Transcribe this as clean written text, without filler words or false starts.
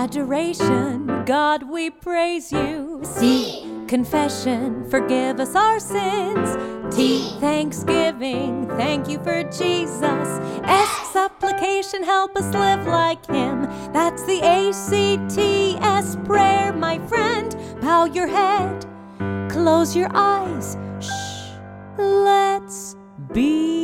Adoration, God, we praise you. C. Confession, forgive us our sins. T. Thanksgiving, thank you for Jesus. S. Supplication, help us live like him. That's the ACTS prayer, my friend. Bow your head, close your eyes. Shh, let's be